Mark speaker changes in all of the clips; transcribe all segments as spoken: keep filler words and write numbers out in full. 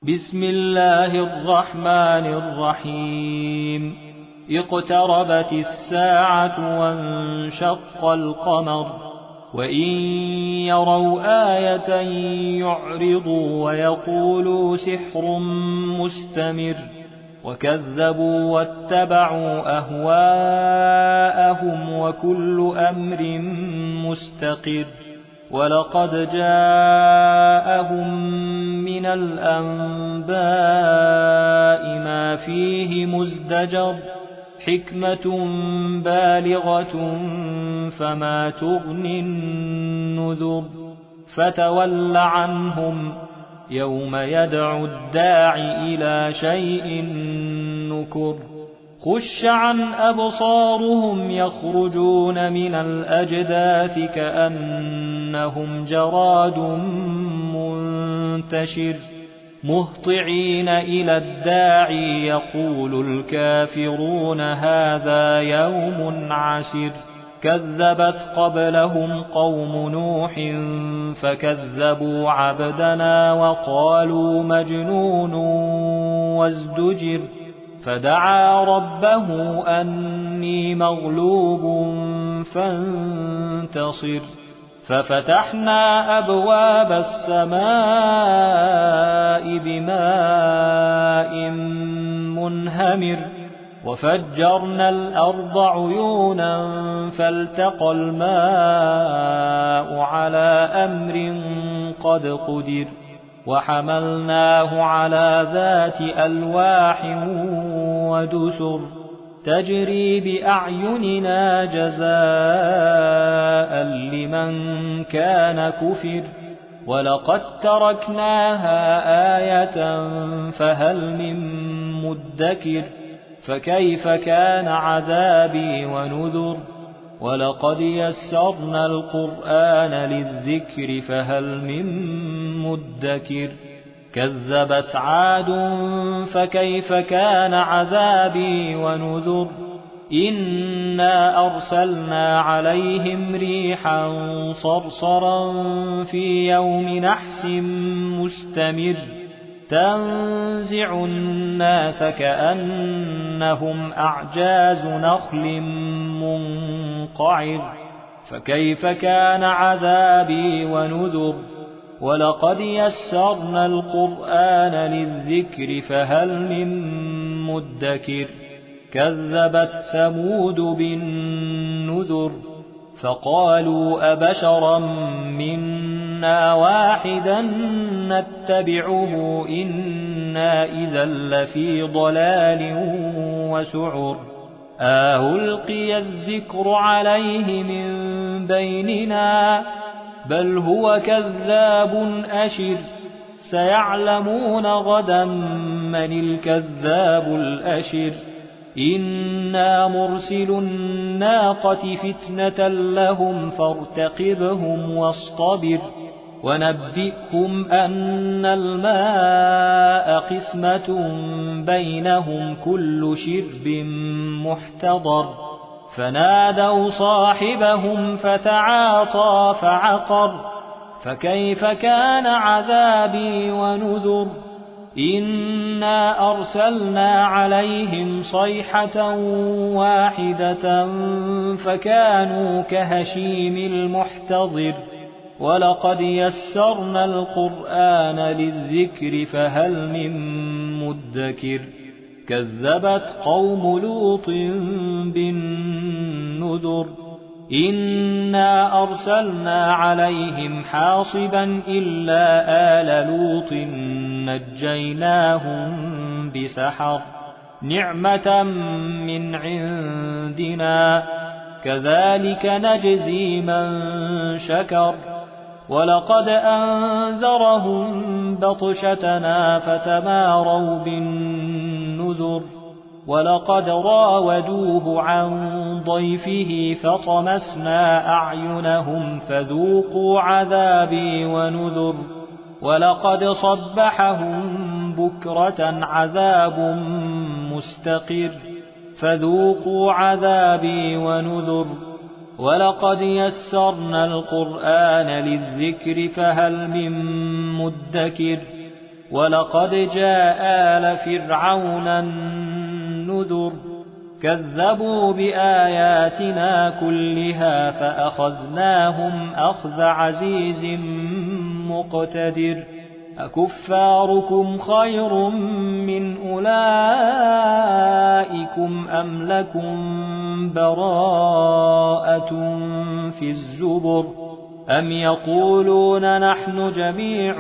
Speaker 1: بسم الله الرحمن الرحيم اقتربت الساعة وانشق القمر وإن يروا آية يعرضوا ويقولوا سحر مستمر وكذبوا واتبعوا أهواءهم وكل أمر مستقر ولقد جاءهم من الأنباء ما فيه مزدجر حكمة بالغة فما تغني النذر فتول عنهم يوم يدعو الداعي إلى شيء نكر خش عن أبصارهم يخرجون من الأجداث كأنهم جراد منتشر مهطعين إلى الداعي يقول الكافرون هذا يوم عسر كذبت قبلهم قوم نوح فكذبوا عبدنا وقالوا مجنون وازدجر فدعا ربه أني مغلوب فانتصر ففتحنا أبواب السماء بماء منهمر وفجرنا الأرض عيونا فالتقى الماء على أمر قد قدر وحملناه على ذات ألواح ودسر تجري بأعيننا جزاء لمن كان كفر ولقد تركناها آية فهل من مدكر فكيف كان عذابي ونذر ولقد يسرنا القرآن للذكر فهل من مدكر كذبت عاد فكيف كان عذابي ونذر إنا أرسلنا عليهم ريحا صرصرا في يوم نحس مستمر تنزع الناس كأنهم أعجاز نخل منقعر فكيف كان عذابي ونذر ولقد يسرنا القرآن للذكر فهل من مدكر كذبت ثمود بالنذر فقالوا أبشرا منا واحدا نتبعه إنا إذا لفي ضلال وسعر ألقي الذكر عليه من بيننا بل هو كذاب أشر سيعلمون غدا من الكذاب الأشر إنا مرسل الناقة فتنة لهم فارتقبهم واصطبر ونبئهم أن الماء قسمة بينهم كل شرب محتضر فنادوا صاحبهم فتعاطى فعقر فكيف كان عذابي ونذر إنا أرسلنا عليهم صيحة واحدة فكانوا كهشيم المحتضر ولقد يسرنا القرآن للذكر فهل من مدكر كذبت قوم لوط بالنذر إنا أرسلنا عليهم حاصبا إلا آل لوط نجيناهم بسحر نعمة من عندنا كذلك نجزي من شكر ولقد أنذرهم بطشتنا فتماروا بالنذر ولقد راودوه عن ضيفه فطمسنا أعينهم فذوقوا عذابي ونذر ولقد صبحهم بكرة عذاب مستقر فذوقوا عذابي ونذر ولقد يسرنا القرآن للذكر فهل من مدكر ولقد جاء آل فرعون النذر كذبوا بآياتنا كلها فأخذناهم أخذ عزيز مقتدر أكفاركم خير من أولئكم أم لكم براءة في الزبر أم يقولون نحن جميع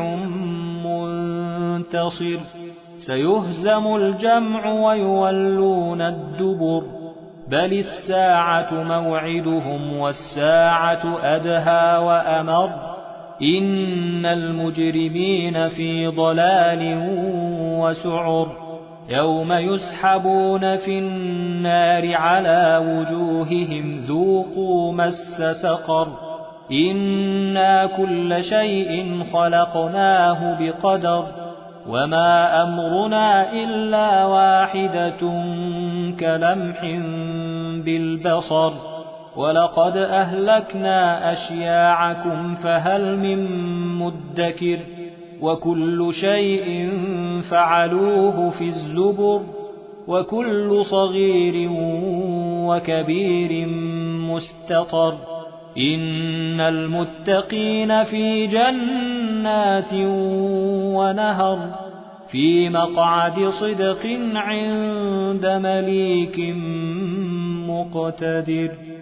Speaker 1: منتصر سيهزم الجمع ويولون الدبر بل الساعة موعدهم والساعة أدهى وأمر إن المجرمين في ضلال وسعر يوم يسحبون في النار على وجوههم ذوقوا مس سقر إنا كل شيء خلقناه بقدر وما أمرنا إلا واحدة كلمح بالبصر ولقد أهلكنا أشياعكم فهل من مدكر وكل شيء فعلوه في الزبر وكل صغير وكبير مستطر إن المتقين في جنات ونهر في مقعد صدق عند مليك مقتدر.